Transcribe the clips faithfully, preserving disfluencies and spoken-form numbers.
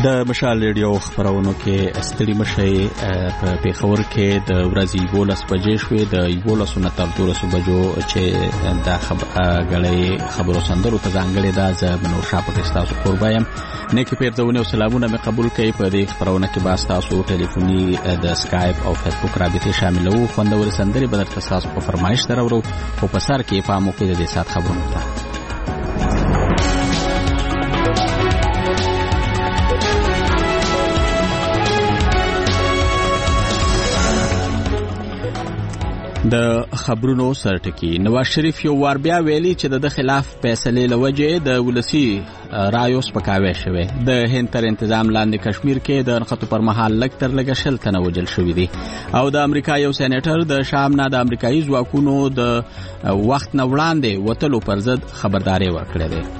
د مشال ریډیو خبرونو کې ستړي مشي په پیښور کې د ورځې یولس بجې شوې د یولس نه تر دولس بجو چې د غړې خبرو سندرو ته ځانګړې ده. زه منور شاه په تاسو قربایم نه کې پیرځونه او سلامونه مې قبول کړئ. په دې خبرونه کې باس تاسو ټلیفوني د سکایپ او فیسبوک رابطې شامل وو. خوندور سندرې به درته تاسو په فرمایش درورو او په سر کې پام وکړئ د دې سات خبرونو ته. د خبرونو سرټکی نواز شریف یو وار بیا ویلي چې د خلاف فیصله لوجه د ولسی رایو سپکاوي شوی. د هند تر تنظیم لاندې کشمیر کې د نقطو پر مهال لکتر لګشل تنه وجل شوی دی او د امریکا یو سېنیټر د شام نه د امریکایي ځواکونو د وخت نه وړاندې وتلو پر ضد خبرداري ورکړه ده.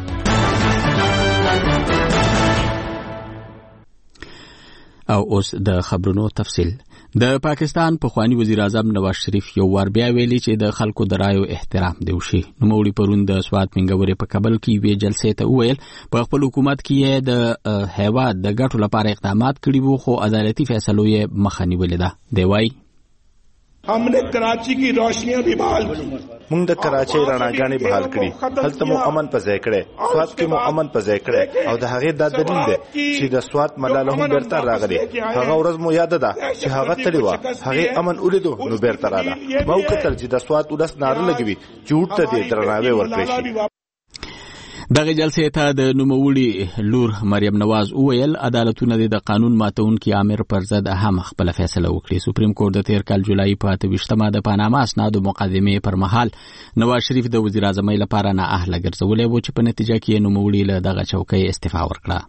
او اوس د خبرونو تفصیل. د پاکستان پخوانی وزیر اعظم نواز شریف یو وار بیا ویلي چې د خلکو د رایو احترام دی وشي. نو مولي پرون د سواد منګوري په کابل کې وی جلسې ته ویل په خپل حکومت کې د هیواد د ګټو لپاره اقدامات کړي وو خو عدالتي فیصلو یې مخه نیولې ده. دی وایي हमने कराची की रोशनियां भी बहाल की. موږ د کراچۍ رڼاګانې بحال کړې. هلته مو امن په ځای کړی. سوات کې مو امن په ځای کړی او د هغې دا دلیل دی چې د سوات ملاله هم بیرته راغلی. هغه ورځ مو یاد ده چې هغه تللی وه. هغې امن ولیدو نو بیرته راغله. ما وکتل چې د سوات ولس ناره لګوي چې اوټ ته دې درناوی ورکړی شي. دغه جلسې ته د نوموړي لور مریم نواز وویل عدالتونه د قانون ماتونکي امر پر ضد هم خپل فیصله وکړي. سپریم کورټ د تیر کال جولای په اته ویشتمه د پاناما اسناد مقدمه پر مهال نواز شریف د وزیر اعظم لپاره نه اهل ګرځولې و چې په نتیجه کې نوموړي له دغه چوکۍ استعفا ورکړه.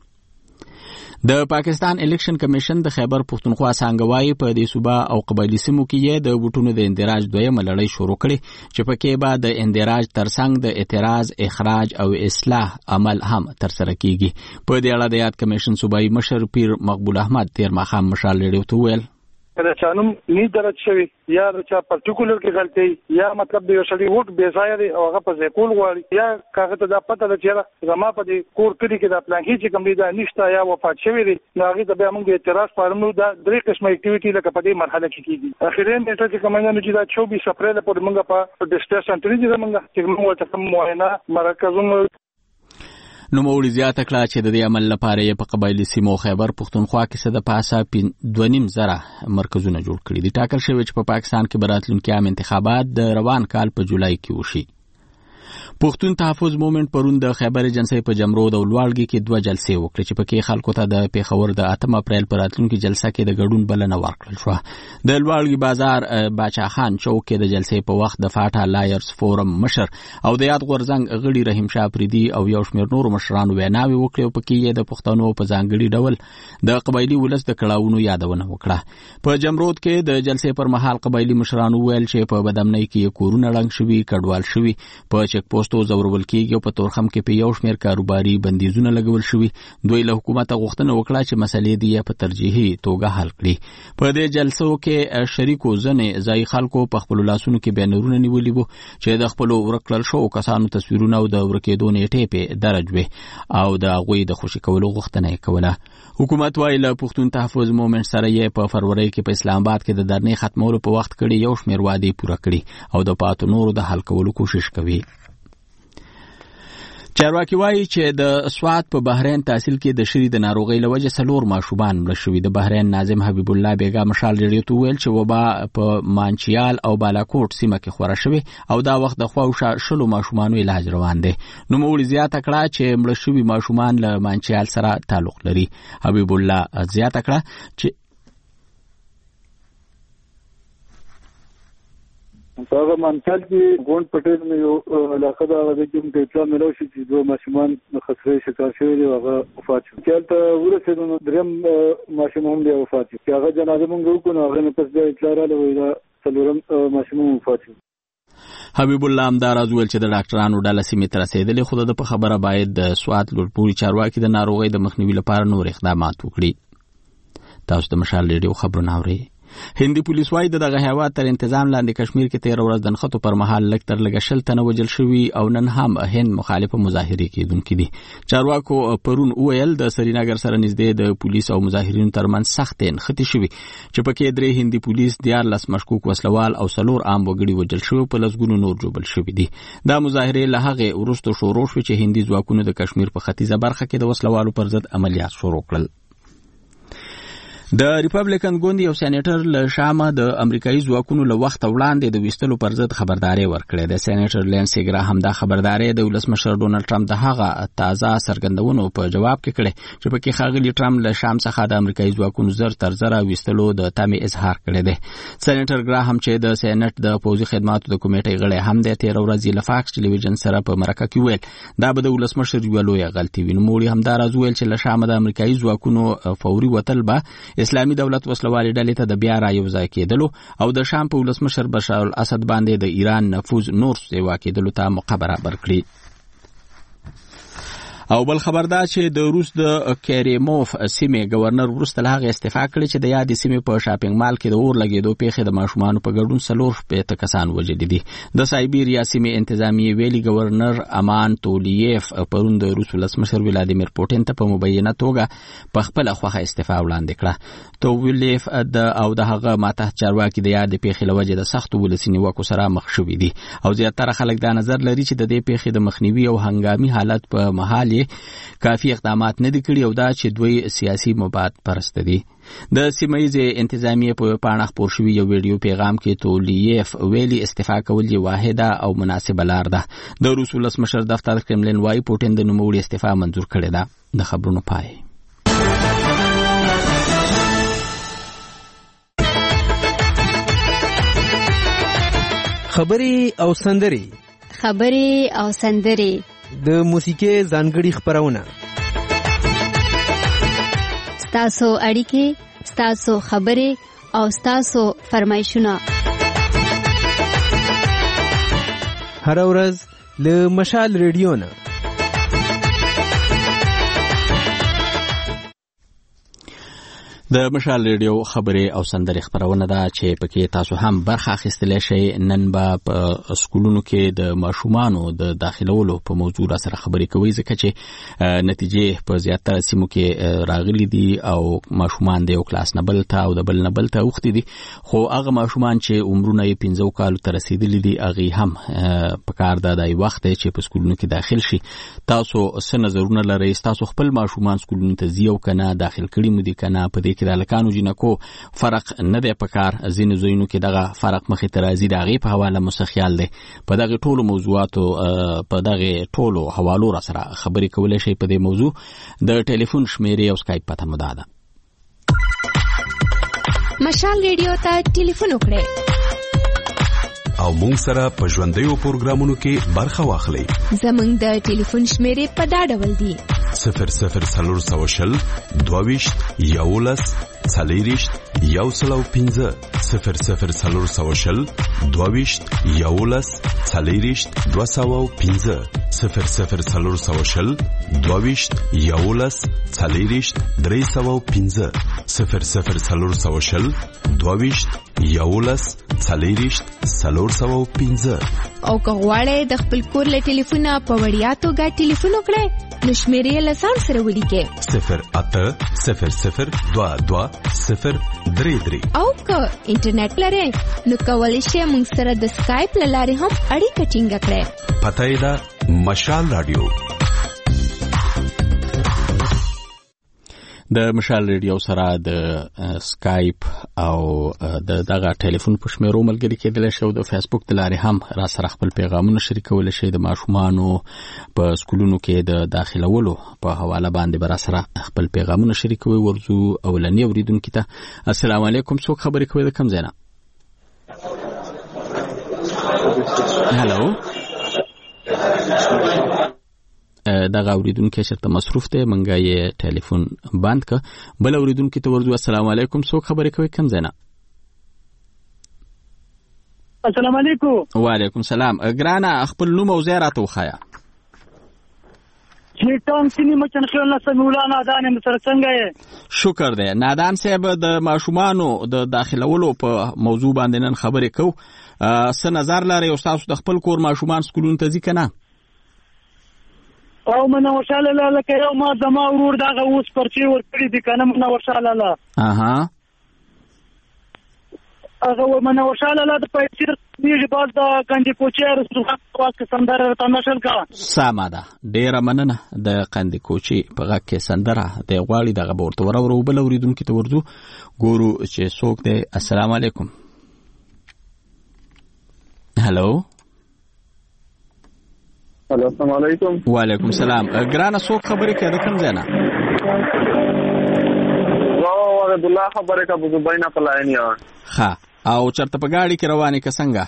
د پاکستان الیکشن کمیشن د خیبر پښتونخوا څنګهوای په دې صوبه او قبایلی سیمو کې د ووټونو د اندراج دویمه لړۍ شروع کړي چې پکې به د اندراج ترڅنګ د اعتراض اخراج او اصلاح عمل هم ترسره کیږي. په دې اړه د یاد کمیشن صوبایي مشر پیر مقبول احمد تیر ماښام مشال ریډیو ته ویل کله چانم ني درج شوی یا چا پرټیکولر کې غلطي یا مطلب د یو شړی ووټ بے ځای دی او هغه په ځکول غواړي یا کاغه ته دا پته ده چې زما په دې کور کړي کې دا پلان کې چې کوم دی دا نشته یا وفات شوی دی نو هغه ته به موږ د اعتراض فارمو دا درې قسمه اکټیویټي لکه په دې مرحله کې کیږي. اخیراً نیټه چې کومه نه چې دا چوبیس اپریل پورې موږ په ډیسټریکټ سنټر کې موږ چې موږ ته کوم معاینه مرکزونو نو مولي زیاته کړه چې د دې عمل لپاره یې په قبایلی سیمو خیبر پښتونخوا کې څه د پاسه دوه نیم زره مرکزونه جوړ کړي دي. ټاکل شوی چې په پاکستان کې براتلونکي عام انتخابات د روان کال په جولای کې وشي. پښتون تحفظ موومېنټ پرون د خیبر ایجنسی په جمرود او لوړګي کې دوه جلسې وکړې چې پکې خلکو ته د پیښور د اتم اپریل پر راتلونکي جلسه کې د ګډون بلنه ورکړل شو. د لوړګي بازار باچا خان چوک کې د جلسې په وخت د فاټا لایرز فورم مشر او د یاد غورزنګ غړي رحیم شاه پریدي او یو شمېر نور مشرانو ویناوي وکړې او پکې یې د پښتنو په ځانګړي ډول د قبایلی ولس د کړهونو یادونه وکړه. په جمرود کې د جلسې پر مهال قبایلی مشرانو ویل چې په بدامنۍ کې کورونه ړنګ شوي کډوال شوي په چک پوسټو زورول کېږي او په تورخم کې په یو شمېر کاروباري بندیزونه لګول شوي. دوی له حکومته غوښتنه وکړه چې مسلې دې په ترجیحي توګه حل کړي. په دې جلسو کې شریکو ځنې ځای خلکو په خپل لاسونو کې بیانرونه نیولي وو چې د خپل ورکړل شو کسانو تصویرونه او د ورکېدو نیټې په درج وي او د هغوی د خوشي کولو غوښتنه یې کوله. حکومت وايي له پښتون تحفظ موومېنټ سره یې په فروری کې په اسلام آباد کې د درنې ختمولو په وخت کې یو شمېر وعدې پوره کړي او د پاتو نورو د حل کولو کوشش کوي. چارواکي وایي چې د سوات په بحرین تحصیل کې د شری د ناروغۍ له وجې څلور ماشومان مړه شوي. د بحرین ناظم حبیب الله بیګا مشال ریډیو ته ویل چې وبا په مانچیال او بالاکوټ سیمه کې خوره شوې او دا وخت د خواوشا شلو ماشومانو علاج روان دی. نو مولي زیاته کړه چې مړه شوي ماشومان له مانچیال سره تعلق لري. حبیب الله زیاته کړه چې هغه منځل کې ګوند پټیل مې یو علاقه دا د کوم ته اطلاع ملو شي چې دوه ماشومان خسرې شکار شوی دی هغه وفات شو. چلته ورسېدو نو دریم ماشوم هم دی وفات شو. هغه جنازه مونږ وکړو هغه نه پس د اطلاع راغله دا څلورم ماشوم وفات شو. حبیب الله امدارز ویل چې د ډاکټرانو ډله سیمې ته رسېدلې خو د په خبره باید د سوات لوړپوړي چارواکي د ناروغۍ د مخنیوي لپاره نور اقدامات وکړي. تاسو د مشال ریډیو خبرونه اورئ. هندي پولیس وايي دغه هیواد تر انتظام لاندې کشمیر کې تیر ورځ د نښتو پر مهال لږ تر لږه شل تنه وژل شوي او نن هم هند مخالفه مظاهرې کېدونکي دي. چارواکو پرون وویل د سرینګر سره نږدې د پولیس او مظاهرینو ترمنځ سختې نښتې شوي چې پکې درې هندي پولیس دیارلس مشکوک وسلوال او څلور عام وګړي وژل شوي په لسګونو نور ژوبل شوي دي. دا مظاهرې له هغې وروسته شروع شوې چې هندي ځواکونو د کشمیر په ختیځه برخه کې د وسلوالو پر ضد عملیات شروع کړل. د ریپبلیکن ګوند یو سېنیټر له شامه د امریکایي ځواکونو له وخت وړاندې د ویستلو پر ضد خبرداري ورکړې ده. سېنیټر لینسي ګراهام دا خبرداري د ولسمشر ډونالد ټرمپ د هغه تازه څرګندونو په جواب کې کړې چې پکې ښاغلي ټرمپ له شام څخه د امریکایي ځواکونو زر تر زره ویستلو د تمې اظهار کړی دی. سېنیټر ګراهام چې د سېنات د پوځي خدماتو د کمیټې غړی هم دی، تیر ورځ له فاکس ټلویزیون سره په مرکه کې ویل دا به د ولسمشر یوه لویه غلطي وي. نوموړي همدا راز ویل چې له شامه د امریکایي ځواکونو فوري وتل به اسلامي دولت وسلوالې ډلې ته د بیا را یو ځای کېدلو او د شام په ولسمشر بشار الاسد باندې د ایران نفوذ نور سیوا کېدلو ته موقع برابر کړي. او بل خبر دا چې د روس د کریموف سیمې گورنر وروسته له هغې استعفا کړې چې د یادې سیمې په شاپینګ مال کې د اور لګېدو پیښې د ماشومانو په ګډون څلور شپېته کسان وژلي دي. د سایبیریا سیمې انتظامیې ویلي گورنر امان تولیف پرون د روس ولسمشر ولادیمیر پوټین ته په مبینه توګه په خپله خوښه استعفا وړاندې کړه. تولیف د او د هغه ماتحت چارواکي د یادې پیښې له وجې د سختو ولسي نیوکو سره مخ شوي دي او زیاتره خلک دا نظر لري چې د دې پیښې د مخنیوي او هنګامي حالت په مهال کافي اقدامات نه دي کړي او دا چې دوی سیاسي مباد پرسته دي. د سیمه‌ییزې انتظامیې په پاڼه خپور شوي یو ویډیو پیغام کې تولیف ویلي استعفا کول یې واحده او مناسبه لار ده. د روس ولسمشر دفتر کرملین وايي پوټین د نوموړي استعفا منظور کړې ده. د خبرونو پای. خبرې او سندرې خبرې او سندرې د موسیقي ځانګړي خبرونه، ستاسو اړیکې، ستاسو خبرې او ستاسو فرمایشونه هر ورځ له مشال ریډیو نه. د مشال ریډیو خبرې او سندرې خبرونه ده چې پکې تاسو هم برخه اخیستلی شئ. نن به په سکولونو کې د ماشومانو د داخلولو په موضوع را سره خبرې کوي ځکه چې نتیجې په زیاتره سیمو کې راغلي دي او ماشومان د یو کلاس نه بل ته او د بل نه بل ته اوښتي دي، خو هغه ماشومان چې عمرونه یې پنځو کالو ته رسېدلي دي هغې هم پکار ده دا وخت دی چې په سکولونو کې داخل شي. تاسو څه نظرونه لرئ؟ تاسو خپل ماشومان سکولونو ته ځي او که نه، داخل کړي مو دي که نه؟ په دې کې د هلکانو جینکو فرق نه دی پکار. ځینې ځایونو کې دغه فرق مخې ته راځي. د هغې په حواله مو څه خیال دی؟ په دغې ټولو موضوعاتو په دغې ټولو حوالو را سره خبرې کولی شئ. په دې موضوع د ټلیفون شمیرې او سکایپ پته مو دا ده. مشال ریډیو ته ټلیفون وکړئ او مونږ سره په ژوندیو پروګرامونو کې برخه واخلئ. زمونږ د ټلیفون شمیرې په دا ډول دي: صفر صفر څلور سوه شل دوهویشت یولس څلېرویشت یو سل او پنځه صفر صفر څلور سوه شل دوهویشت یولس څلېرویشت دوه سوه او پنځه صفر صفر څلور سوه شل دوهویشت یولس څلېرویشت درې سوه او پنځه صفر صفر څلور سوه شل دوهویشت یولس څلېرویشت څلور سوه او پنځه. او که غواړئ د خپل کور له ټلیفونه په وړیا توګه ټلیفون وکړئ نو شمیرې له ځان سره ولیکئ: صفر اته صفر صفر دوه دوه صفر درې درې. او که انټرنیټ لرئ نو کولی شئ موږ سره د سکایپ له لارې هم اړیکه ټینګه کړئ. پته یې ده مشال رادیو. د مشال ریډیو سره د سکایپ او د دغه ټلیفون په شمیرو ملګري کېدلی شي او د فیسبوک د لارې هم را سره خپل پیغامونه شریکولی شي. د ماشومانو په سکولونو کې د داخلولو په حواله باندې به را سره خپل پیغامونه شریکوي. ورځو اولني اورېدونکي ته السلام علیکم. څوک خبرې کوي د کوم ځای نه؟ هلو، دغه اوریدونکي چېرته مصروف دی، منګه یې ټلیفون بند که. بل اوریدونکي ته ورځو السلام علیکم. څوک خبرې کوي کوم ځای نه؟ السلام علیکم. وعلیکم سلام. ګرانه خپل نوم او ځای راته وښایه. نیټان سینی مچن خیال نه سمولا نادان متر څنګه یې شکر دی نادان صاحب د ماشومانو د داخلولو په موضوع باندې نن خبرې کو څه نظر لري او تاسو د خپل کور ماشومان سکولونو ته ځي کنه او منه وشاله لاله کې یو ما زما ورور دغه اوس پرچی ورکړي دي کنه منه وشاله لاله اها هغه منه وشاله لاله د پیسې نیږي باز د کندې کوچې رسوخات واکه سندره تماشل کا ساما ده ډیره مننه د کندې کوچې په غږ کې سندره د غواړي دغه ورته ورو بل اوریدونکو ته ورځو ګورو چې څوک دی السلام علیکم هلو هلو السلام علیکم وعلیکم السلام ګرانه څوک خبرې کوي د کوم ځای نه زه عبد الله خبرې کوم د بینه په لاین یا ها او چرته په گاډي کې روانې که څنګه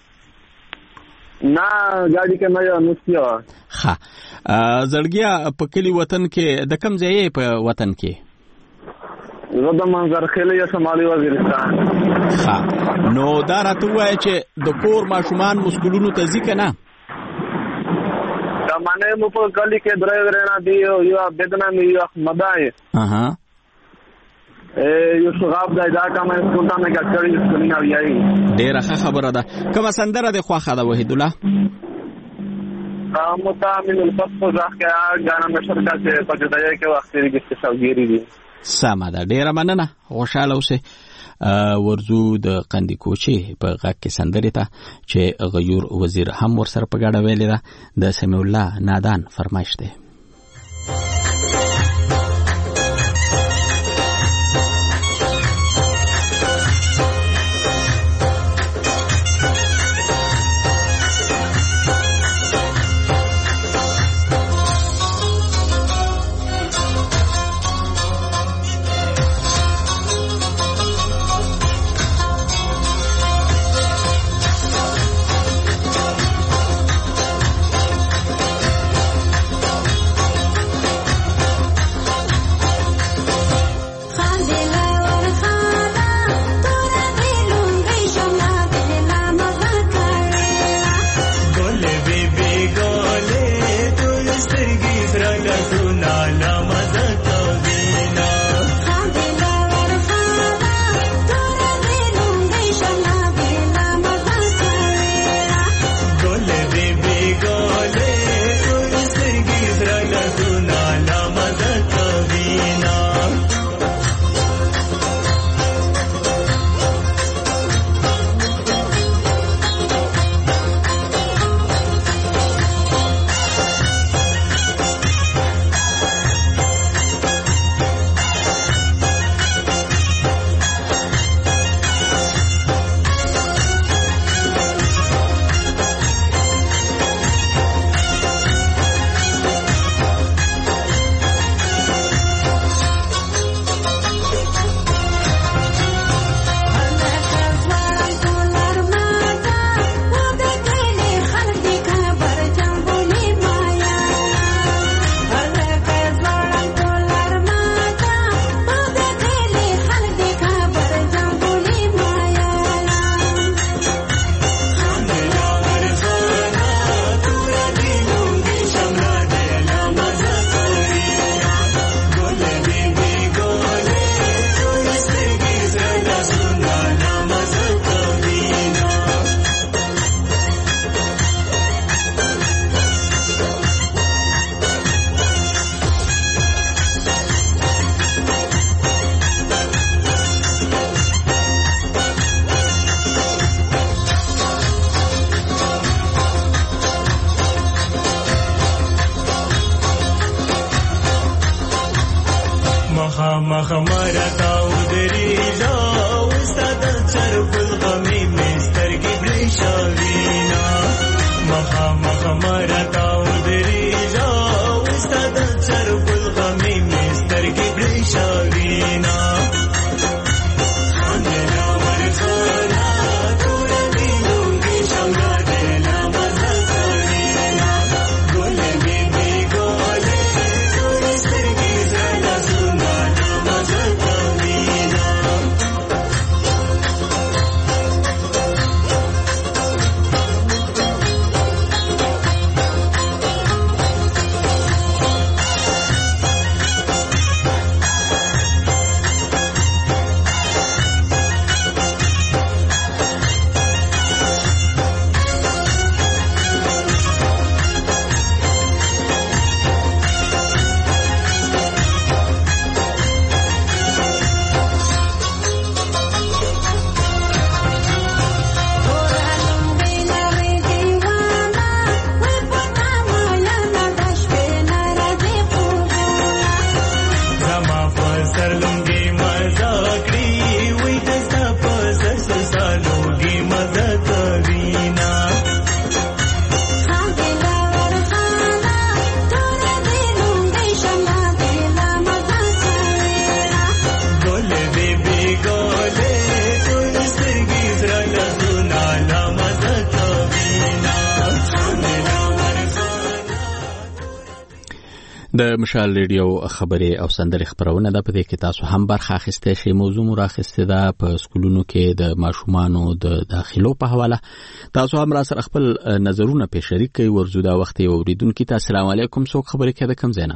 نه گاډي کې نه یو نوسیا ها زړګیا په کلی وطن کې د کوم ځای په وطن کې زه د منظر خیل یا شمالي وزیرستان ها نو دا راته وایي چې د کور ماشومان مسکولونو ته ځي که نه دا معنی مو په کلی کې درې ورنا دی یو بدنامي یو احمدای اها یو شغاب دا دا کومه سکوټه نه کړی سکولینه ویایي ډیره ښه خبره ده کومه سندره د خواخه ده وحید الله متامن الفصل ځکه غانا مشرکا چې په دې کې وخت لري چې شاګيري دي سمه ده ډیره مننه خوشاله اوسه ورزو د قندی کوچې په غږ کې سندرې ته چې غیور وزیر هم ورسره په ګډه ویلې ده د سمیع الله نادان فرمایش ده د مشال ریډیو خبرې او سندرې خبرونه ده، په دې کې تاسو هم برخه اخیسته شئ. موضوع مو راخیسته ده په سکولونو کې د ماشومانو د داخلو په حواله. تاسو هم را سره خپل نظرونه په شریک کوي. ورزو دا وخت یې اوریدونکو ته السلام علیکم. څوک خبرې کوي؟ کوم ځای نه؟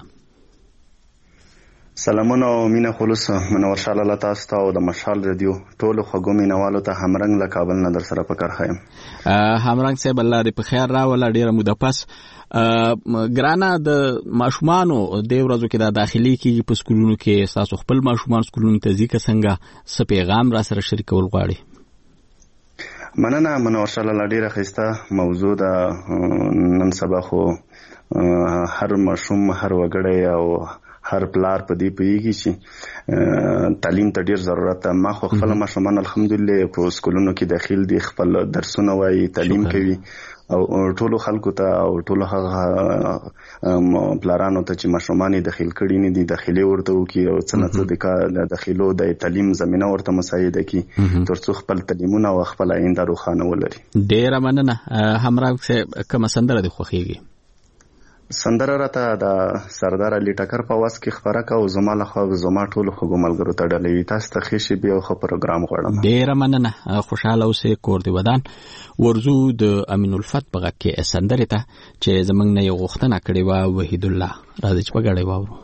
سلامونه او مینه خلوص منور شال الله تاسو ته او د مشال ریډیو ټول خوګو مینوالو ته همرنګ له کابل نه در سره پکار خایم. همرنګ صاحب الله دې په خیر راولا. ډیره موده پس ګرانه د ماشومانو د ورځو کې د داخلي کې په سکولونو کې تاسو خپل ماشومان سکولونو ته ځي که څنګه څه پیغام را سره شریکول غواړي؟ مننه منور شال الله. ډیره ښایسته موضوع ده. نن سبا خو هر ماشوم هر وګړی او هر پلار په دې پیږي چې تعلیم ته ډیر ضرورت ده. ما خو خپل ماشومان الحمدلله په سکولونو کې داخل دي، خپل درسونه وایي، تعلیم کوي او ټولو خلکو ته او ټولو هغه پلارانو ته چې ماشومان داخل کړي نه دي داخلي ورته وکي او څنګه د داخلو د تعلیم زمينه ورته مساعده کی ترڅو خپل تعلیمونه او خپل آینده روښانه ولري. ډیر مننه. همراه کوم سندره دی خوخیږي؟ سندره راته د سردار علي ټکر په واس کې خبره کا او زما له خو زما ټول خو ملګرو ته ډلې تاسو ته خشي به خو پروګرام غواړم. ډیر مننه. خوشاله اوسې، کور دی ودان. ورزو د امین الفت په کې سندره ته چې زمنګ نه یو غوښتنه کړې و وحید الله راځي چې په غړې واورو.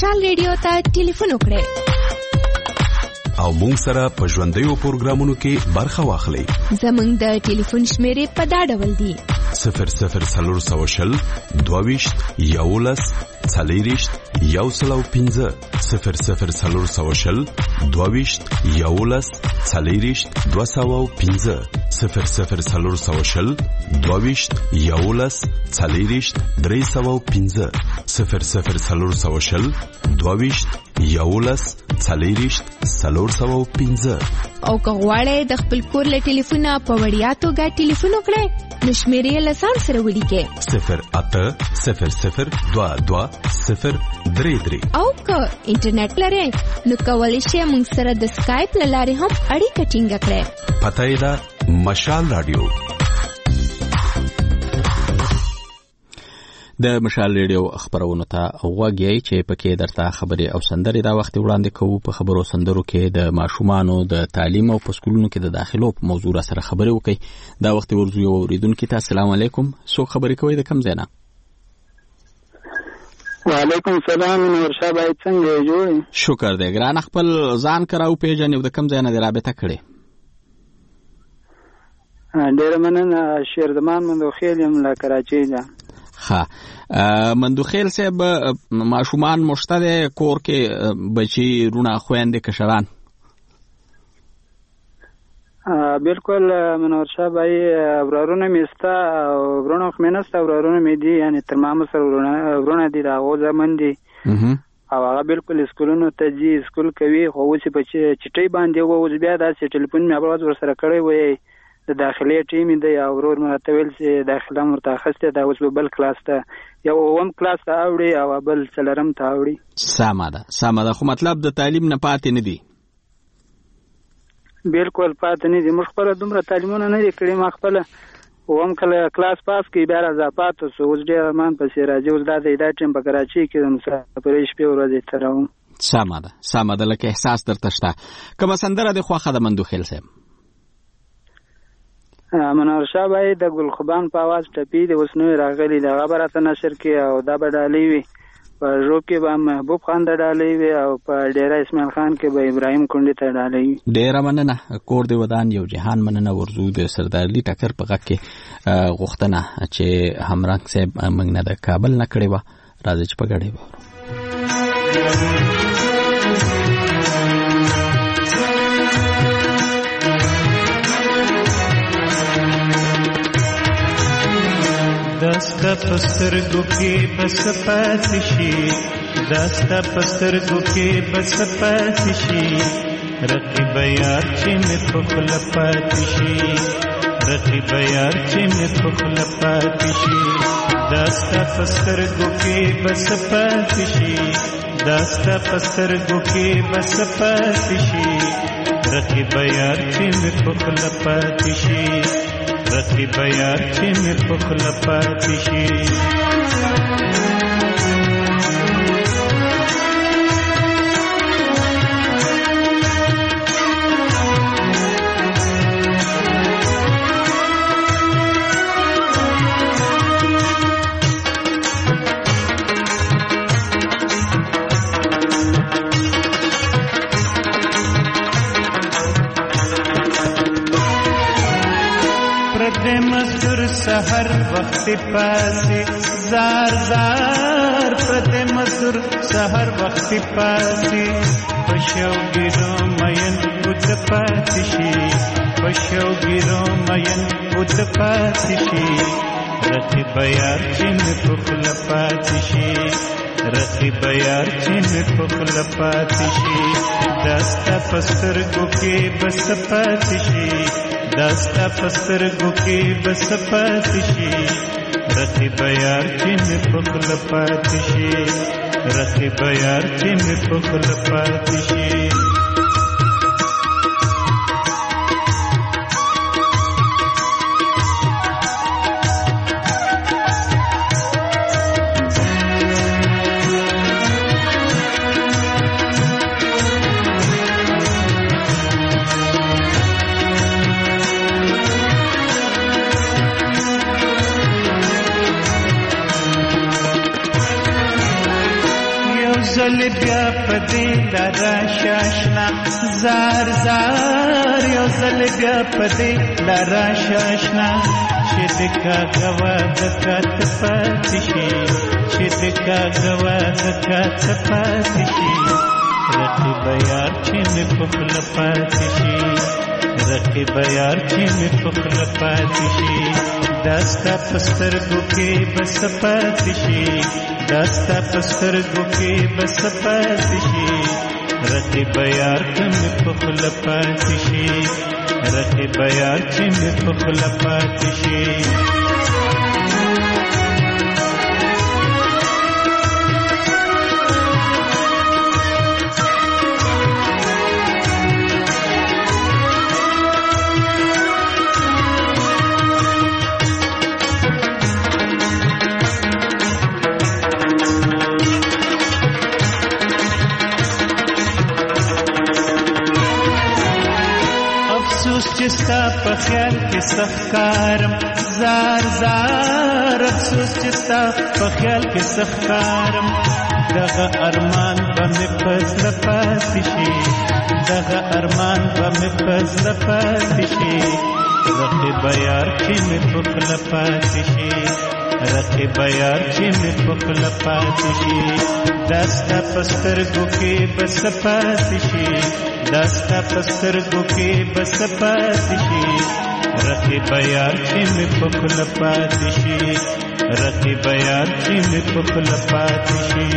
مشال ریډیو ته ټلیفون وکړئ او مونږ سره په ژوندیو پروګرامونو کې برخه واخلئ. زمونږ د ټلیفون شمیرې په دا ډول دي: صفر صفر څلور سوه شل دوه ویشت یولس څلېرویشت یو سل او پنځه صفر صفر څلور سوه شل دوه ویشت یولس څلېرویشت دوه سوه او پنځه صفر صفر څلور سوه شل دوه ویشت یولس څلېرویشت درې سوه او پنځه صفر صفر څلور سوه شل دوه ویشت یولس څلېرویشت څلور سوه او پنځه. او که غواړئ د خپل کور له ټلیفونه په وړیا توګه ټلیفون وکړئ نو شمیرې له ځان سره ولیکئ: صفر اته صفر صفر دوه دوه صفر درې درې. او که انټرنیټ لرئ نو کولی شئ موږ سره د سکایپ له لارې هم اړیکه ټینګه کړئ. پته یې ده مشال راډیو. د مشال ریډیو خبرونو ته غوږ یې چې پکې درته خبرې او سندرې دا وخت وړاندې کوو. په خبرو سندرو کې د ماشومانو د تعلیم او په سکولونو کې د داخلو په موضوع سره خبرې وکړي. دا وخت ورزو یو اوریدونکو ته السلام علیکم. څوک خبرې کوي د کوم ځای نه؟ وعلیکم السلام. نور شاه باید څنګه جوړ؟ شکر دی ګران. خپل ځان کراو پیژنې او د کوم ځای نه رابطه کړې؟ ډېر مننه. شیرزمان مندوخیل یم له کراچۍ نه. ها مندوخیل صاحب ماشومان مشته کور کې بچي رونه خويندې کشران؟ بالکل منور شاه بای ورارونه میستا او ورونه خمینستا ورارونه میدي یعنی تر ما سره ورونه دي دا غو زمن دي او هغه بالکل سکولونو ته جی سکول کوي خو چې بچي چټي باندې وو بیا دا چې ټلیفون مې اول ور سره کړی وای د داخلي ټیم دی او ورور مرته ویل چې داخله مرتخصه دا اوس بل کلاس ته یو اوم کلاس ته اوړي او بل څلرم ته اوړي. سمه ده سمه ده. خو مطلب د تعلیم نه پاتې نه دی؟ بالکل پاتې نه دي. موږ خپل دومره تعلیمونه نه کړی. ما خپل اوم کله کلاس پاس کې بیا راځه پاتې سو اوس ډیر مان په سراج اوس دا د ټیم په کراچۍ کې د مسافرې شپې ورځې تراوم. سمه ده سمه ده. لکه احساس درته شته. کومه سندره د خوخه د مندوخیل صاحب؟ منور شاه بای د ګل خوبان په आवाज ټپی د وسنوي راغلي د خبره نشر کې او دا بدالي وي په جو کې به محبوب خان د ډالۍ وي او په ډیره اسماعیل خان کې به ابراهیم کونډي ته ډالۍ وي. ډیره مننه. کور دی ودان یو جهان مننه. ورزو د سردارلی ټکر په غږ کې غوښتنه چې همرنګ صاحب موږ نه د کابل نه کړی و راځي چې په غړې و داستا پسترګو کې بس پاتې شي داستا پسترګو کې بس پاتې شي رقیب یار چې مې په خپل پاتې شي رقیب یار چې مې په خپل پاتې شي داستا پسترګو کې بس پاتې شي داستا پسترګو کې بس پاتې شي رقیب یار چې مې په خپل پاتې شي رقیب یار چې مې په خپل پاتې شي سحر وقت پاسي زار زار پته مسر سحر وقت پاسي پښو ګرو مین بوت پاتې شي پښو ګرو مین بوت پاتې شي رقیب یار چې مې په خپل پاتې شي رقیب یار چې مې په خپل پاتې شي داستا پسترګو کې بس پاتې شي داستا پسترګو کې بس پاتې شي رقیب یار چې مې په خپل پاتې شي رقیب یار چې مې په خپل پاتې شي زل بیا پدې لارا شاشنا زار زار یو زل بیا پدې لارا شاشنا چې دکا غوا دکات پاتشي چې دکا غوا دکات پاتشي رقیب یار چې مې پخل پاتشي رقیب یار چې مې پخل پاتشي داستا پسترګو کې بس پاتشي داستا پسترګو کې بس پاتشي رقیب یار چې مې پخل پاتشي رقیب یار چې مې پخل پاتشي چستا په خیال کې سخکارم زار زار افسوس چستا په خیال کې سخکارم دغه ارمان به مې پزله پاتې شي دغه ارمان به مې پزله پاتې شي رقیب یار چې مې پخله پاتې شي رقیب یار چې مې پخله پاتې شي داستا په سترګو کې بس پاتې شي داستا پسترګو کې بس پاتې شي رقیب یار چې مې پخل پاتې شي رقیب یار چې مې پخل پاتې شي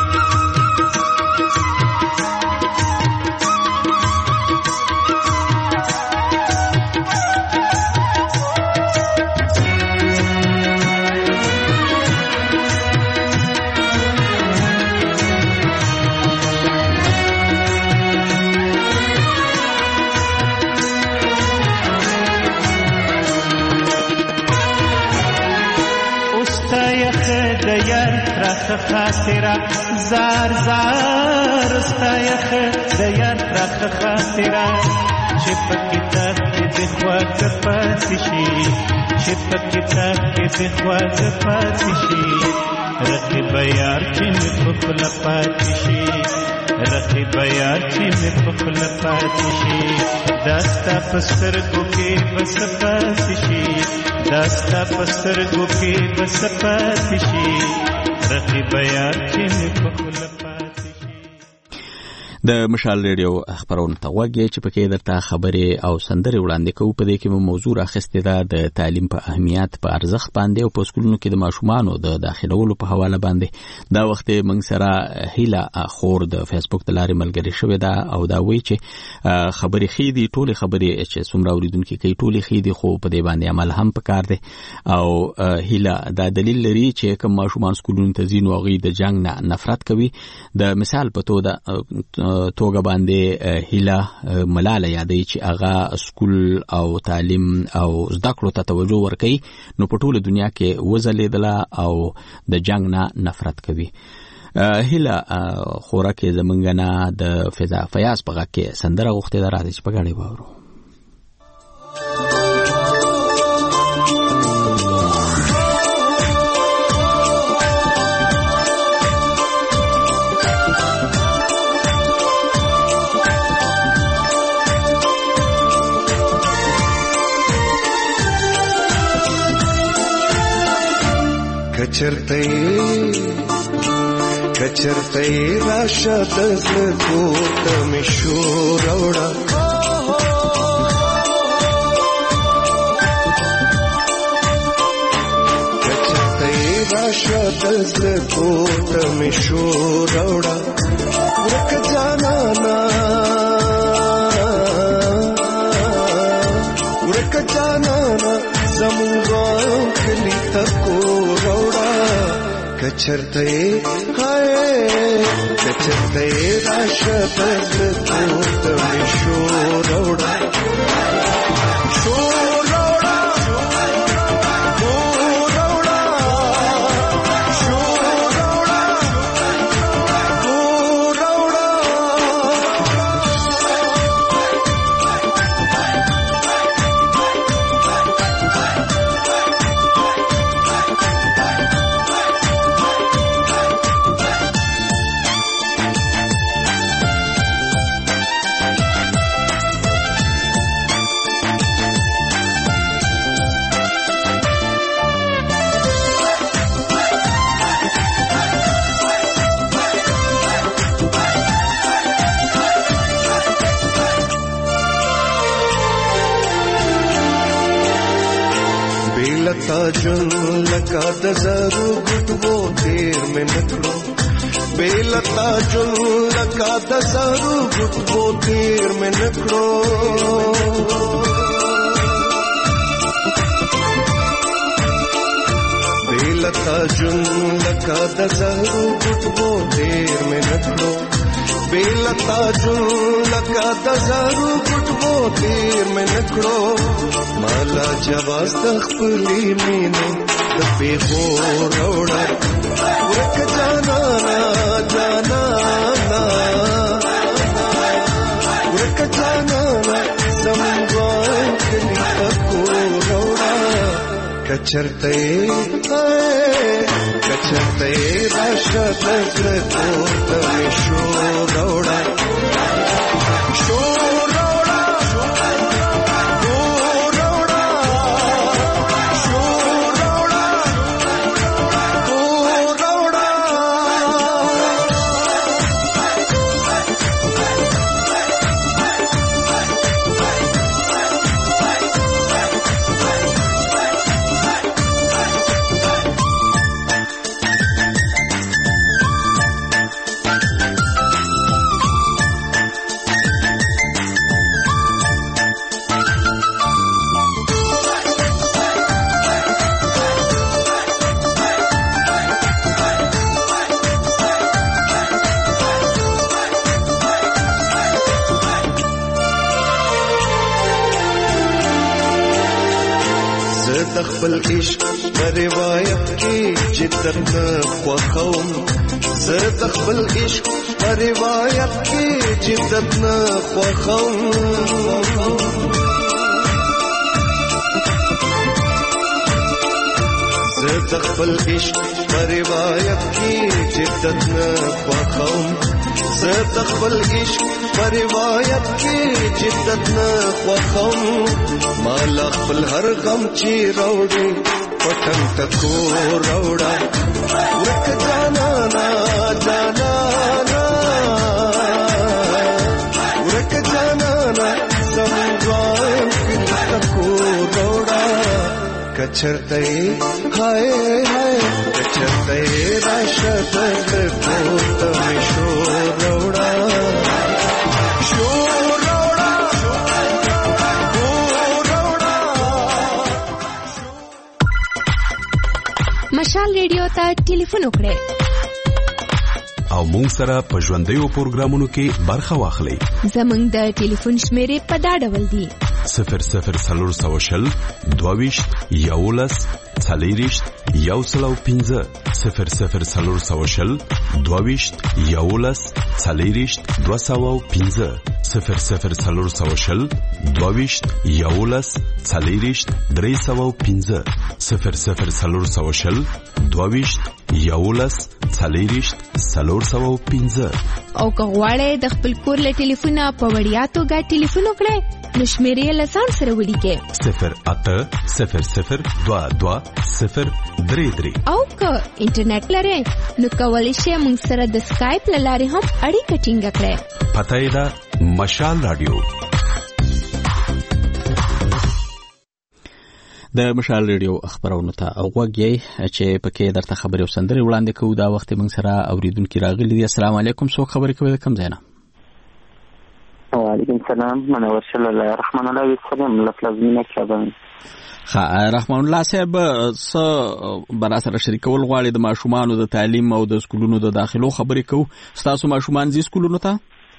خاطرہ زار زار ستا یخ د یار راخ خاطرہ چې په کتاب کې د خواږ پاتې شي چې په کتاب کې د خواږ پاتې شي رقیب یار چې مې پخل پاتې شي رقیب یار چې مې پخل پاتې شي داستا پسترګو کې بس پاتې شي داستا پسترګو کې بس پاتې شي رقیب یار چې مې پخل پاتې شي د مشال ریډیو خبرونه ته وګورئ چې پکې درته خبرې او سندرې وړاندې کوو په دې کې مو موضوع راخستې ده د تعلیم په اهمیت په ارزښت باندې او په سکولونو کې د ماشومانو د داخلولو په حواله باندې دا وخت موږ سره هیله خور د فیسبوک د لارې ملګری شوې ده او دا وایي چې خبرې ښې دي ټولې خبرې چې څومره اوریدونکي کوي ټولې ښې دي خو په دې باندې عمل هم پکار دی او هیله دا دلیل لري چې کوم ماشومان سکولونو ته ځي نو هغوی د جنګ نه نفرت کوي د مثال په توګه توګه باندې هیله ملاله یادوي چې هغه سکول او تعلیم او زده کړو ته توجه ورکوي نو په ټوله دنیا کې وځلېدله او د جنګ نه نفرت کوي هیله خوراک زمونږ نه د فضا فیاض په غږ کې سندره غوښتې ده راځي چې په ګاډۍ واورو کچرته کچرته راشه د زړه ته مې شور اوړه کچرته راشه د زړه ته مې شور اوړه ورک جانانا ورک جانانا زموږه کلی تکو کچرته هاي کچرته راشه د زړه مې شور اوړه شور اوړه شور اوړه شور اوړه شور اوړه جون لکا د زرو ګټو تیر مې نکړو بیلتا جون لکا د زرو ګټو تیر مې نکړو بیلتا جون لکا د زرو ګټو تیر مې نکړو بیلتا جون لکا د زرو ګټو تیر مې نکړو مالا جواز د خپلې مینې د پیغو روړا ورک جانا جانا ورک جانا سمګوان کلی تکو روړا کچرته کچرته راشه دزر کو تم شو روړا شو خپل عشق پر روایت کې جدت نه خوښوم زه د خپل عشق پر روایت کې جدت نه خوښوم زه د خپل عشق پر روایت کې جدت نه خوښوم زه د خپل عشق پر روایت کې جدت نه خوښوم مالا خپل هر غم چې راوړي پټن تکو راوړا ورک جانا نا جانا نا ورک جانا نا سمګوان کلی تکو راوړا کچرته هاي هاي کچرته راشه دزر کو تم شو راوړا شو مشال ریډیو ته ټلیفون وکړئ او مونږ سره په ژوندیو پروګرامونو کې برخه واخلئ. زمونږ د ټلیفون شمیرې په دا ډول دي: صفر صفر څلور سوه شل دوه ویشت یولس څلېرویشت یو سل او پنځه صفر صفر څلور سوه شل دوه ویشت یولس څلېرویشت دوه سوه او پنځه صفر صفر څلور سوه شل دوه ویشت یولس څلېرویشت درې سوه او پنځه صفر صفر څلور سوه شل دوه ویشت یولس څلېرویشت څلور سوه او پنځه. او که غواړئ د خپل کور له ټلیفونه په وړیا توګه ټلیفون وکړئ نو شمیرې له ځان سره ولیکئ صفر اته صفر صفر دوه دوه صفر درې درې. او که انټرنیټ لرئ نو کولی شئ موږ سره د سکایپ له لارې هم اړیکه ټینګه کړئ. پته یې ده مشال رادیو. د مشال ریډیو خبرونه ته اوغوږی چې پکې درته خبرې او سندرې وړاندې کوو. دا وخت موږ سره اوریدونکو راغلي دي. السلام علیکم. څوک خبرې کوي؟ کوم ځای نه؟ وعلیکم السلام. منور شل الله رحمان الله وسلم لفظونه کړم. خا رحمان الله صاحب س برا سره شریکول غواړي د ماشومانو د تعلیم او د سکولونو د داخلو خبرې کوو. تاسو ماشومان زی سکولونو ته؟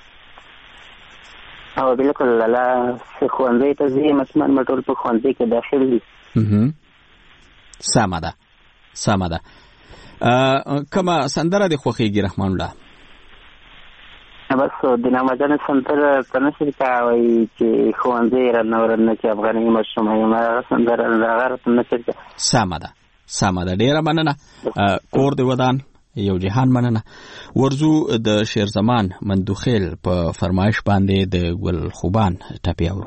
او بالکل لا ښوونځي ته ځي، ماشومان مټول په ښوونځي کې داخل دي. سمه ده سمه ده. کومه سندره د خوښیږي رحمان الله؟ بس د نامجن سندره تنشر کوي چې ښوونځي رانه ورنه چې افغاني ماشومان ما سندره راغره تنشر. سمه ده سمه ده. ډیره مننه. کور دی ودان یو جهان مننه. ورزو د شیر زمان مندوخیل په فرمایش باندې د ګل خوبان ټپی اورو.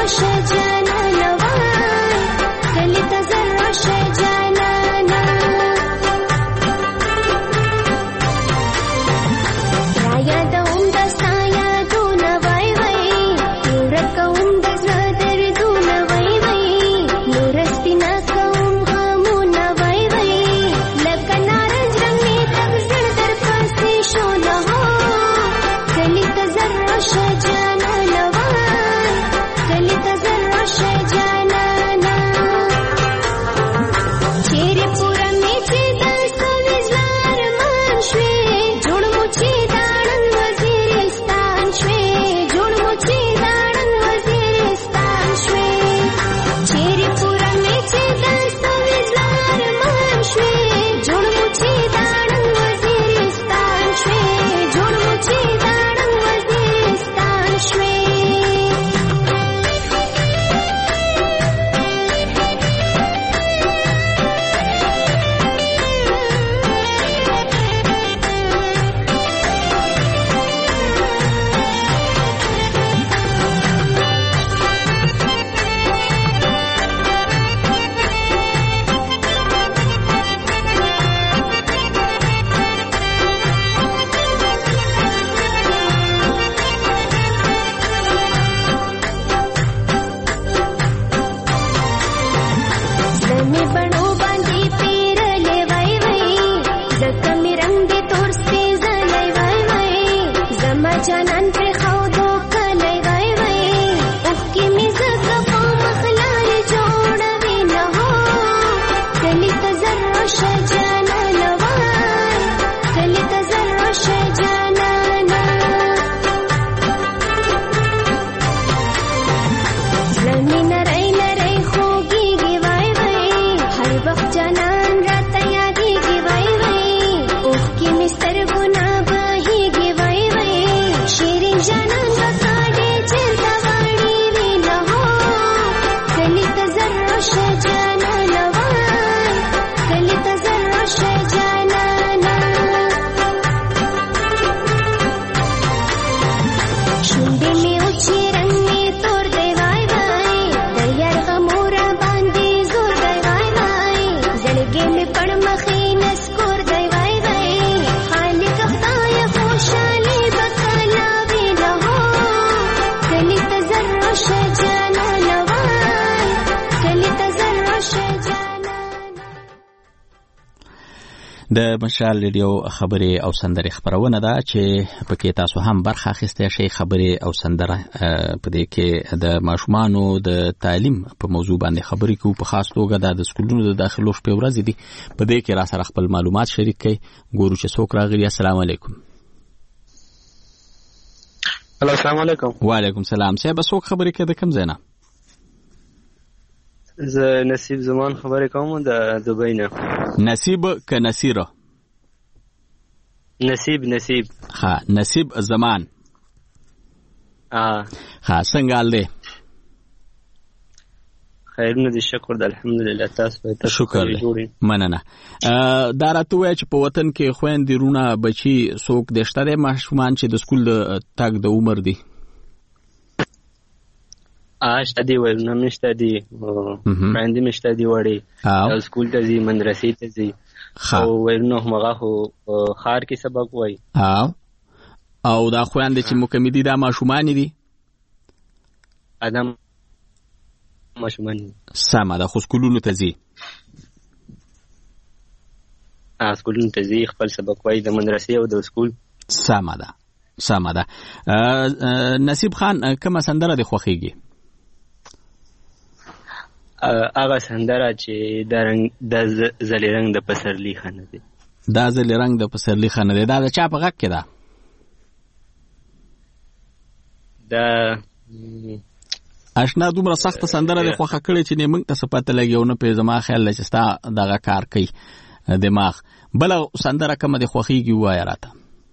د مشال ریډیو خبرې او سندرې خبرونه ده چې پکې تاسو هم برخه اخیسته شي. خبرې او سندره په دې کې د ماشومانو د تعلیم په موضوع باندې خبرې کوو، په خاص توګه د سکولونو د داخلو شپې ورځې دي. په دې کې را سره خپل معلومات شریک کړئ. ګورو چې څوک راغلي. السلام علیکم. هلو السلام علیکم. وعلیکم السلام. صاحب څوک خبرې کوي د کوم ځای نه؟ زه نصیب زمان خبرې کوم د دبی نه. نصیب که نصیره؟ نصیب نصیب ها نصیب زمان. ها ها څنګه حال دی؟ خیرونه دي، شکر د الحمدلله. تاسو ته شکر دی، مننه. دا راته وایي چې په وطن کې خویندې رونه بچي څوک د شته دی ماشومان چې د سکول د تګ د عمر دی؟ آشته دی ورنه مشته دی باندې مشته دی وړي او سکول ته ځي، مدرسې ته ځي او ورنه هغه خو خار کې سبق وای. او او دا خويندې چې مکمدي دا ماشومان دي؟ ادم ماشومان سم ده. خو سکولونو ته ځي؟ ا سکولونو ته ځي، خپل سبق وای د مدرسې او د سکول. سم ده سم ده. نصیب خان کومه سندره دی خوښیږي؟ هغه سندره چې د رنگ د زلی رنگ د پسرلی خانه دی. دا زلی رنگ د پسرلی خانه دی، دا د چا په غږ کې ده؟ دا اشنا دومره سخت سندره دی خوخه کړي چې موږ ته سپاته لګیو نه په زما خیال چې ستا دغه کار کوي دماغ. بل سندره کومه دی خوخیږي وای راته؟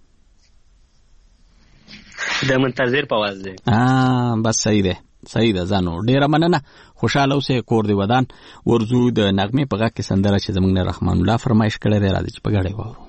د منتظر په आवाज دی. اه بس صحیح ده صحیح ده. ځانو ډیره مننه، خوشاله اوسې، کور دی ودان. ورزو د نغمه په غږ کې سندره چې زمونږ نه رحمان الله فرمایش کړی دی، راځي چې په غاړه وورو.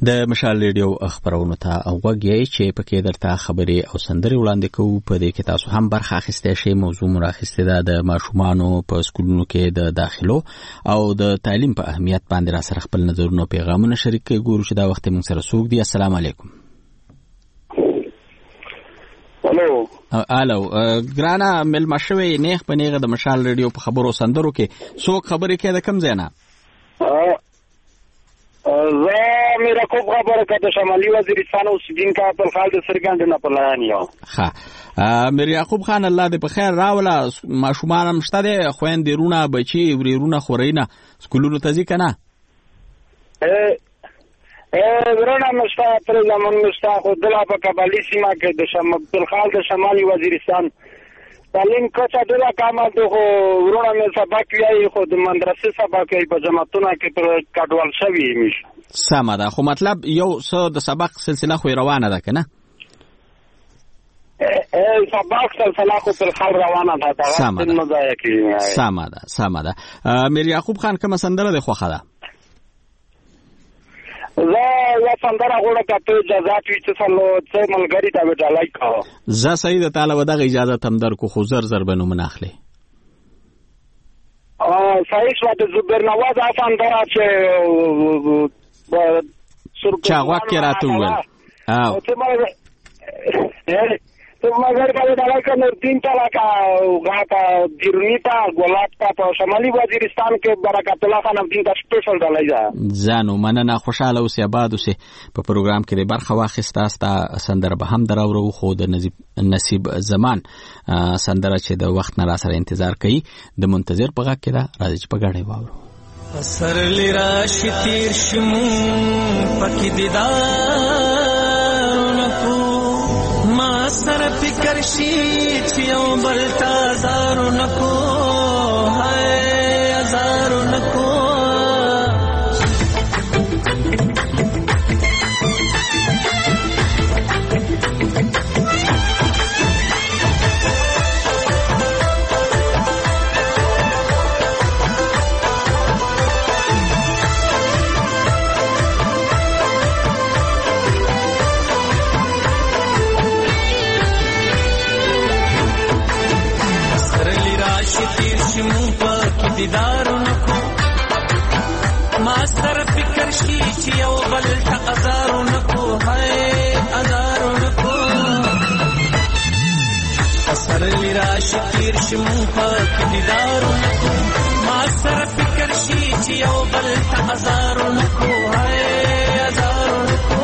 د مشال ریډیو خبرونو ته اوغږی چې پکې درته خبرې او سندرې وړاندې کوو. په دې کې تاسو هم برخه اخیستی شئ. موضوع مو راخیستې ده د ماشومانو په سکولونو کې د داخلو او د تعلیم په اهمیت باندې را سره خپل نظرونه او پیغامونه شریک کړئ. ګورو چې دا وخت موږ سره څوک دي. السلام علیکم. الو الو ګرانه ملما شوی نیغ په نیغه د مشال ریډیو په خبرو سندرو کې څوک خبرې کوي د کوم ځای نه؟ زه میرا خوب خبره کده شمالي وزیرستان اوسیدونکو په خال د سرګند نه پلان یو. ها میر یعقوب خان الله دې په خیر راوله. ماشومان هم شته دي، خويندې رونه بچي وريرونه خورینه سکولونو ته ځي کنه؟ ا ورونه مشتا پر زمون مشتا خو دلا په قبالي سیمه کې د شمال په خال د شمالي وزیرستان تعلیم کچا دلا کامل دغه ورونه مې سبق ویای خو د مدرسې سبق یې په جماعتونو کې پر کډوال شوی میش. سمه ده، خو مطلب یو څه د سبق سلسله خو روانه ده کنه؟ ا سبق سلسله خو پر خال روانه ده. سمه ده سمه ده سمه ده. میر یعقوب خان کومه سندره ده خوخه ده؟ زه یا سندره غوړه کته اجازه وی چې څلو څه ملګری ته وډالای کا. زه صحیح ده تعالی ودغه اجازه تم در کو خو زر زر بنو مناخله. ا صحیح شو د زبر نواز سندره چې چا وکړه راته ول. او ته ما تو مگر کا وډالای کا نور تین تا کا غاټا دیرنیتا ګولات په شمالي وزیرستان کې برکت الله خان الدین کا سپیشل ډالای ځه. زانو مننه، خوشاله اوسې آباد اوسې. په پروګرام کې د برخه واخیسته ستا سندره به هم دراورو خو د نصیب زمان سندره چې د وخت نه را سره انتظار کوي د منتظر په غږ کې ده. راځي چې په ګاډي واورو. اثر لراشي تیر شمو پکې دیدار ما سر فکر شي چې یو بل تازارو نکو هاي ازارو نکو دیدارو نکو ماستر فکر شي چې یو بل تقدارو نکو هاي ازارو نکو اثر لراشي تیر شمو پاک دیدارو نکو ماستر فکر شي چې یو بل تقدارو نکو هاي ازارو نکو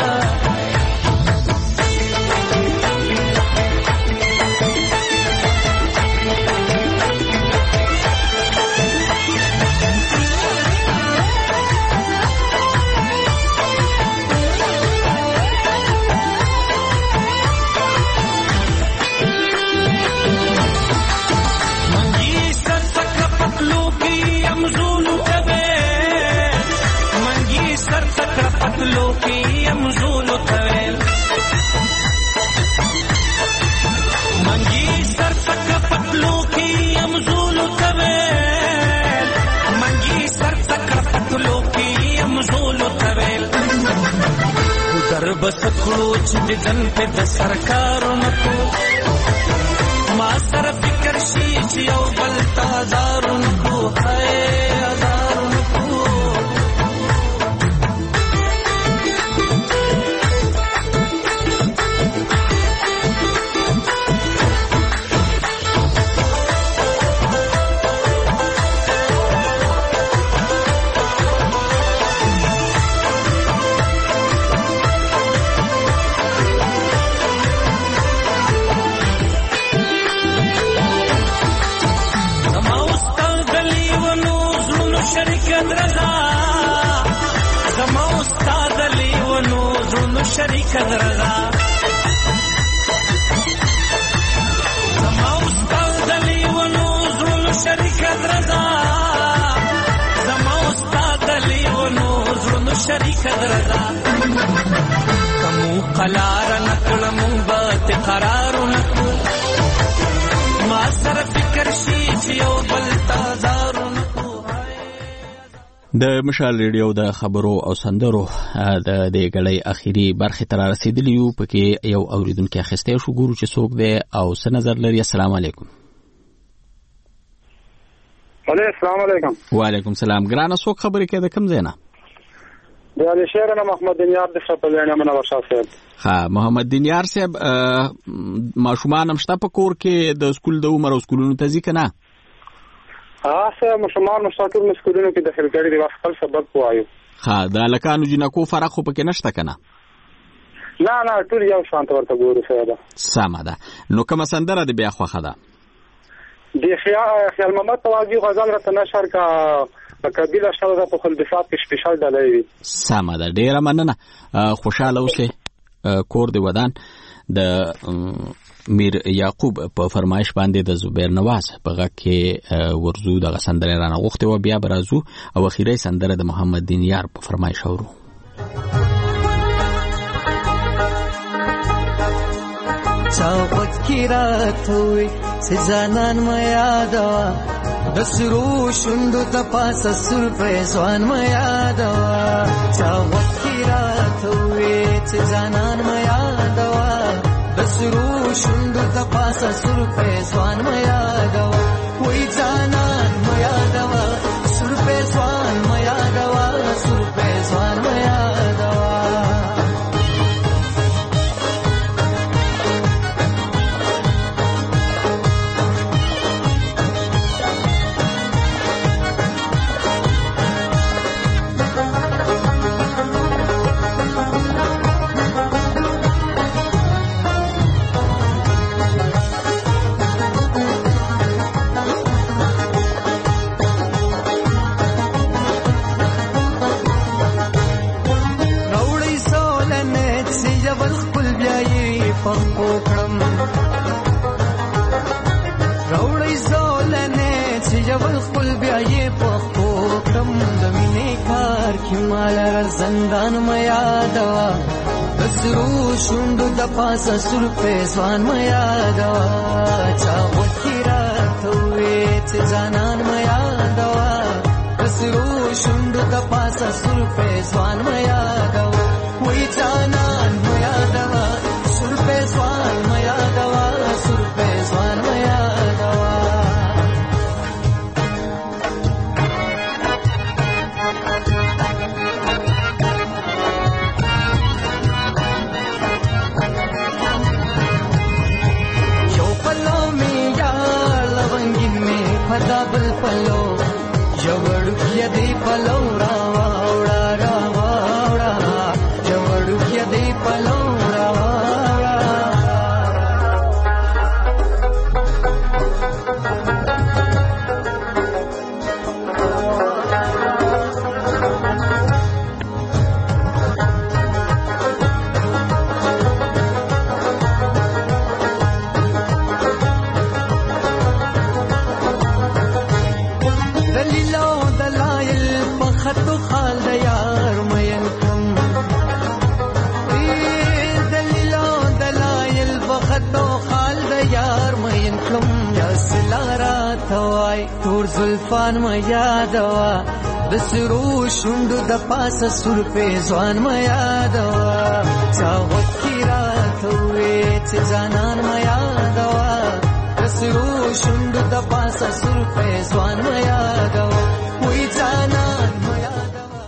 لوکی امزول طویل منگی سر تک پتلو کی امزول طویل منگی سر تک پتلو کی امزول طویل در بس کلوچ دی جن پہ د سرکارو نکو ما سر فکر شی چیو بلتا دارو نکو ہے ادارو نکو شریک درزا زما استاد علی و نور شریک درزا زما استاد علی و نور شریک درزا کمو قلار نکړم بات قرار نکو ما سره فکر شي چې یو بل تازارو نکو. د مشال ریډیو د خبرو او سندرو د دې غړې اخیری برخه تر رسیدلی یو پکې یو اوریدونکو اخیسته شو ګورو چې څوک دی او څه نظر لري. السلام علیکم. السلام علیکم. وعلیکم السلام. ګرانه څوک خبرې کوي د کوم ځای نه؟ د علي شیر نه محمد دینیار د خپلانه منور شاه صاحب. ها محمد دینیار صاحب ماشومان همشته په کور کې د سکول د عمر او سکولونو ته ځي کنه؟ ها سه مشمار مشاکل مسکولونو کې داخل کړي دی خپل سبق وایو. ها د لکانو جنکو فرق خو پکې نشته کنه؟ نه نه ټول یو شان ورته ګورو ساده. سمه ده. نو کوم سندره دی بیا خوخه ده؟ د خیال محمد تواجی غزل را تنشر کا قبیله شاوه په خپل دفاع کې سپیشل ډالۍ. سمه ده. ډیره مننه. خوشاله اوسه کور دی ودان. د میر یعقوب په فرمایش باندې د زبیر نواز په غږ کې ورزو د سندره رانه غوښته و بیا برازو او اخیری سندره د محمد دینیار په فرمایش اورو. چا وکرات وي سزانان ما یادوا د سرو شوندو د پاسه سر په ځوان ما یادوا چا وکرات وي سزانان ما یادوا سرو شوندو د پاسه سر په ځوان ما یادوا وای ځانان ما یادوا سر په ځوان ما یادوا سر په ځوان ما یادوا. روړی زولنه چې جبل خپل بیا یې پخو کړم د مینې کار کې مال زندان ما یادوا د سرو شوندو د پاسه سر په ځوان ما یادوا چا وکرات وي چې ځانان ما یادوا د سرو شوندو د پاسه سر په ځوان ما یادوا وای ځانان ما یادوا سر په ځوان ما یادوا سر په ځوان ما یادوا. یو پلو می یار لونګین می پدا بل پلو جوړ کې دی پلو را واوړه را واوړه جوړ کې دی پلو را تور زلفان ما یادوا د سرو شوندو د پاسه سر په ځوان ما یادوا چا وکرات وي چې ځانان ما یادوا د سرو شوندو د پاسه سر په ځوان ما یادوا وای ځانان ما یادوا.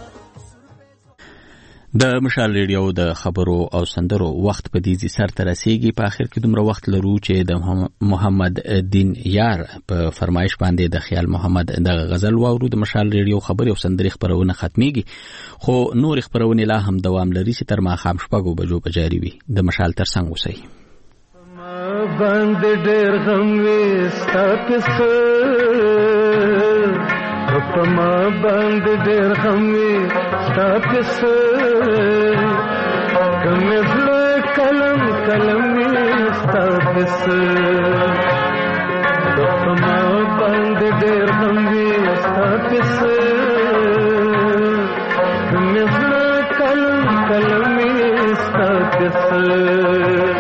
د مشال ریډیو د خبرو او سندرو وخت په دې سر ته رسیږي. په اخر کې دومره وخت لرو چې د محمد دین یار په فرمایش باندې د خیال محمد د غزل واورو. د مشال ریډیو خبرو او سندري خبرونه ختميږي خو نور خبرونه لا هم دوام لري چې تر ماښام شپږو بجو په جاری وي. د مشال تر څنګ اوسئ. باندې ډېر غم وستا پسه په ما باندې ډېر غم وستا پسه کوم زړه کلم کلم وستا پسه په ما باندې ډېر غم وستا پسه کوم زړه کلم کلم وستا پسه.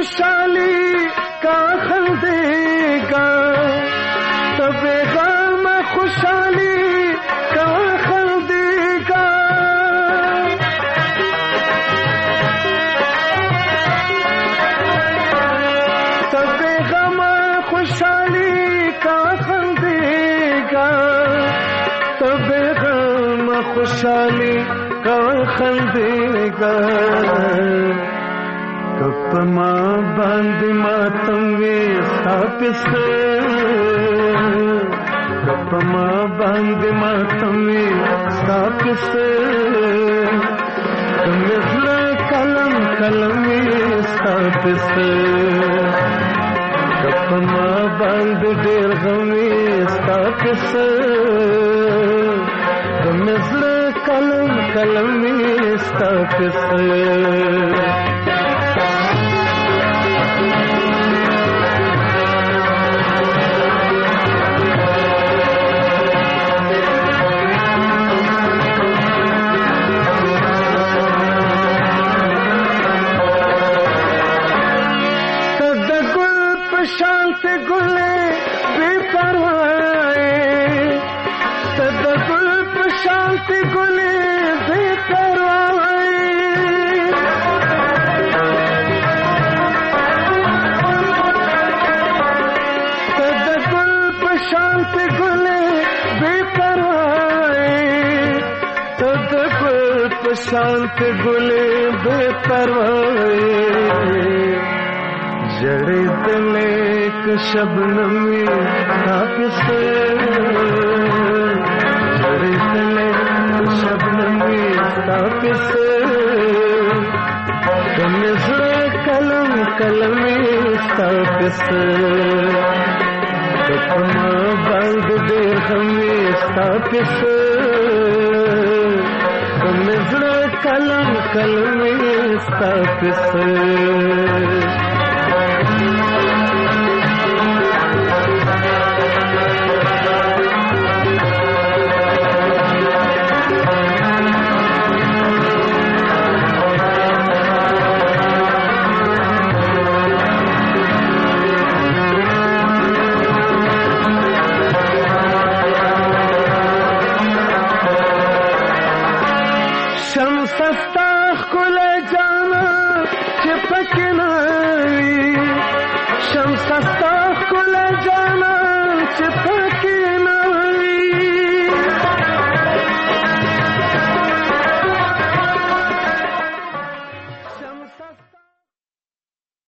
खुशहाली का खंदेगा तब गम खुशहाली का खंदेगा तब गम खुशहाली का खंदेगा तब गम खुशहाली का खंदेगा कपमा बंद मातम वे सापिस कपमा बंद मातम वे सापिस मिसल कलम कलम वे सापिस कपमा बंद देर गमे सापिस मिसल कलम कलम वे सापिस शांत गुले बेपरवाए तदगुल शांत गुले बेपरवाए तदगुल शांत गुले बेपरवाए तदगुल शांत गुले बेपरवाए जड़े तले एक शबनम में तापिस जड़े तले शबनम में तापिस मिसल कलम कलम में तापिस कपमा बंद देर हमें तापिस मिसल कलम कलम में तापिस